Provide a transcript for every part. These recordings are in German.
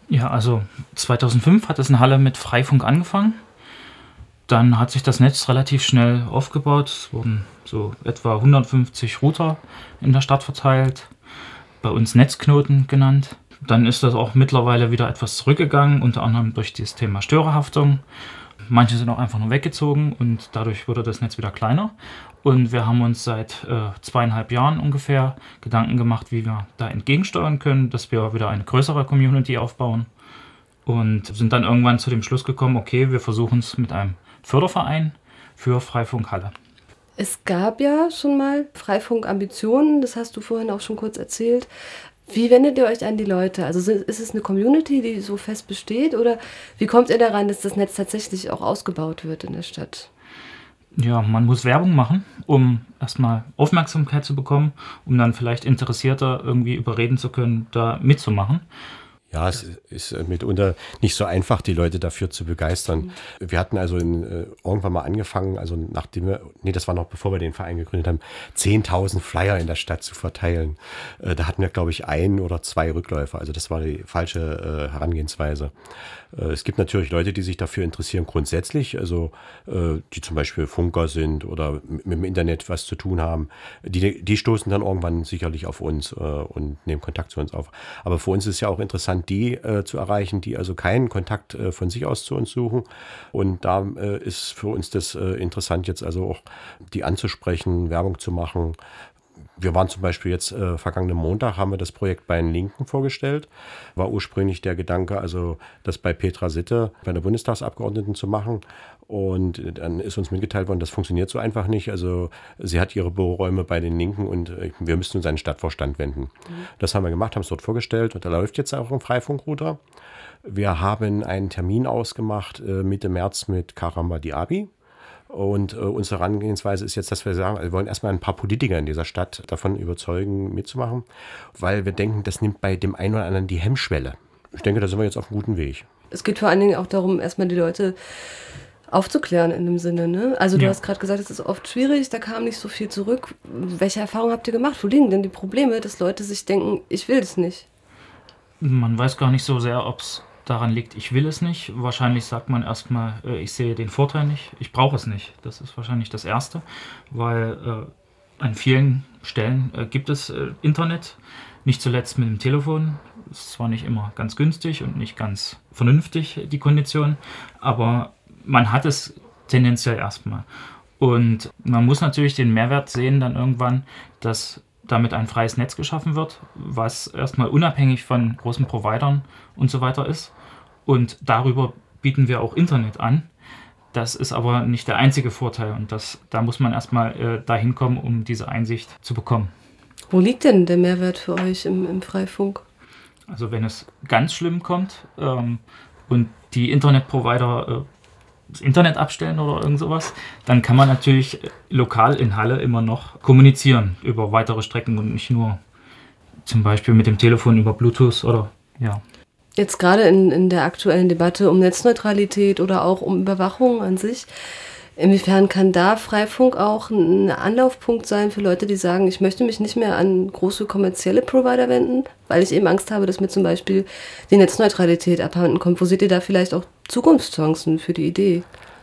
Ja, also 2005 hat es in Halle mit Freifunk angefangen. Dann hat sich das Netz relativ schnell aufgebaut. Es wurden so etwa 150 Router in der Stadt verteilt, bei uns Netzknoten genannt. Dann ist das auch mittlerweile wieder etwas zurückgegangen, unter anderem durch das Thema Störerhaftung. Manche sind auch einfach nur weggezogen und dadurch wurde das Netz wieder kleiner. Und wir haben uns seit 2,5 Jahren ungefähr Gedanken gemacht, wie wir da entgegensteuern können, dass wir wieder eine größere Community aufbauen. Und sind dann irgendwann zu dem Schluss gekommen, okay, wir versuchen es mit einem Förderverein für Freifunk Halle. Es gab ja schon mal Freifunk-Ambitionen, das hast du vorhin auch schon kurz erzählt. Wie wendet ihr euch an die Leute? Also ist es eine Community, die so fest besteht, oder wie kommt ihr daran, dass das Netz tatsächlich auch ausgebaut wird in der Stadt? Ja, man muss Werbung machen, um erstmal Aufmerksamkeit zu bekommen, um dann vielleicht Interessierte irgendwie überreden zu können, da mitzumachen. Ja, es ist mitunter nicht so einfach, die Leute dafür zu begeistern. Wir hatten also irgendwann mal angefangen, also das war noch bevor wir den Verein gegründet haben, 10.000 Flyer in der Stadt zu verteilen. Da hatten wir, glaube ich, 1 oder 2 Rückläufer. Also das war die falsche Herangehensweise. Es gibt natürlich Leute, die sich dafür interessieren grundsätzlich, also die zum Beispiel Funker sind oder mit dem Internet was zu tun haben. Die stoßen dann irgendwann sicherlich auf uns und nehmen Kontakt zu uns auf. Aber für uns ist ja auch interessant, die zu erreichen, die also keinen Kontakt von sich aus zu uns suchen. Und da ist für uns das interessant, jetzt also auch die anzusprechen, Werbung zu machen. Wir waren zum Beispiel jetzt vergangenen Montag, haben wir das Projekt bei den Linken vorgestellt. War ursprünglich der Gedanke, also das bei Petra Sitte, bei der Bundestagsabgeordneten zu machen. Und dann ist uns mitgeteilt worden, das funktioniert so einfach nicht. Also sie hat ihre Büroräume bei den Linken und wir müssten uns an den Stadtvorstand wenden. Das haben wir gemacht, haben es dort vorgestellt und da läuft jetzt auch ein Freifunkrouter. Wir haben einen Termin ausgemacht Mitte März mit Karamba Diaby. Und unsere Herangehensweise ist jetzt, dass wir sagen, wir wollen erstmal ein paar Politiker in dieser Stadt davon überzeugen, mitzumachen, weil wir denken, das nimmt bei dem einen oder anderen die Hemmschwelle. Ich denke, da sind wir jetzt auf einem guten Weg. Es geht vor allen Dingen auch darum, erstmal die Leute aufzuklären in dem Sinne, ne? Also du hast gerade gesagt, es ist oft schwierig, da kam nicht so viel zurück. Welche Erfahrungen habt ihr gemacht? Wo liegen denn die Probleme, dass Leute sich denken, ich will das nicht? Man weiß gar nicht so sehr, ob es daran liegt, ich will es nicht. Wahrscheinlich sagt man erstmal, ich sehe den Vorteil nicht, ich brauche es nicht. Das ist wahrscheinlich das Erste, weil an vielen Stellen gibt es Internet, nicht zuletzt mit dem Telefon. Ist zwar nicht immer ganz günstig und nicht ganz vernünftig, die Kondition, aber man hat es tendenziell erstmal. Und man muss natürlich den Mehrwert sehen dann irgendwann, dass damit ein freies Netz geschaffen wird, was erstmal unabhängig von großen Providern und so weiter ist. Und darüber bieten wir auch Internet an. Das ist aber nicht der einzige Vorteil und da muss man erstmal dahin kommen, um diese Einsicht zu bekommen. Wo liegt denn der Mehrwert für euch im Freifunk? Also wenn es ganz schlimm kommt und die Internetprovider das Internet abstellen oder irgend sowas, dann kann man natürlich lokal in Halle immer noch kommunizieren über weitere Strecken und nicht nur zum Beispiel mit dem Telefon über Bluetooth oder ja. Jetzt gerade in der aktuellen Debatte um Netzneutralität oder auch um Überwachung an sich, inwiefern kann da Freifunk auch ein Anlaufpunkt sein für Leute, die sagen, ich möchte mich nicht mehr an große kommerzielle Provider wenden, weil ich eben Angst habe, dass mir zum Beispiel die Netzneutralität abhanden kommt. Wo seht ihr da vielleicht auch Zukunftschancen für die Idee?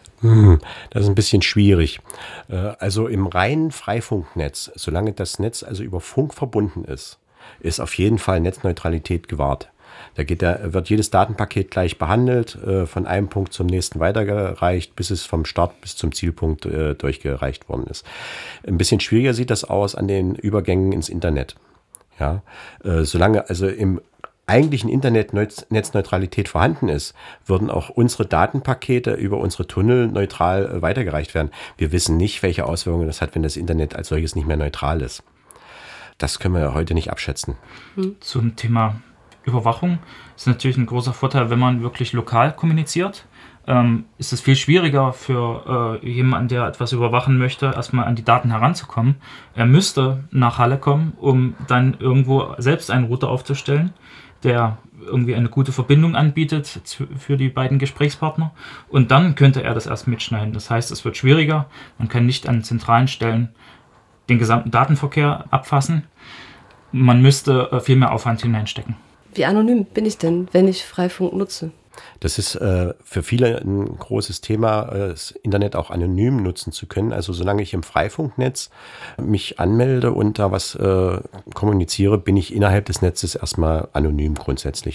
Das ist ein bisschen schwierig. Also im reinen Freifunknetz, solange das Netz also über Funk verbunden ist auf jeden Fall Netzneutralität gewahrt. Wird jedes Datenpaket gleich behandelt, von einem Punkt zum nächsten weitergereicht, bis es vom Start bis zum Zielpunkt durchgereicht worden ist. Ein bisschen schwieriger sieht das aus an den Übergängen ins Internet. Ja, solange also im eigentlichen Internet Netzneutralität vorhanden ist, würden auch unsere Datenpakete über unsere Tunnel neutral weitergereicht werden. Wir wissen nicht, welche Auswirkungen das hat, wenn das Internet als solches nicht mehr neutral ist. Das können wir heute nicht abschätzen. Zum Thema Überwachung ist natürlich ein großer Vorteil, wenn man wirklich lokal kommuniziert. Ist es viel schwieriger für jemanden, der etwas überwachen möchte, erstmal an die Daten heranzukommen. Er müsste nach Halle kommen, um dann irgendwo selbst einen Router aufzustellen, der irgendwie eine gute Verbindung anbietet für die beiden Gesprächspartner. Und dann könnte er das erst mitschneiden. Das heißt, es wird schwieriger. Man kann nicht an zentralen Stellen den gesamten Datenverkehr abfassen. Man müsste viel mehr Aufwand hineinstecken. Wie anonym bin ich denn, wenn ich Freifunk nutze? Das ist für viele ein großes Thema, das Internet auch anonym nutzen zu können. Also solange ich im Freifunknetz mich anmelde und da was kommuniziere, bin ich innerhalb des Netzes erstmal anonym grundsätzlich.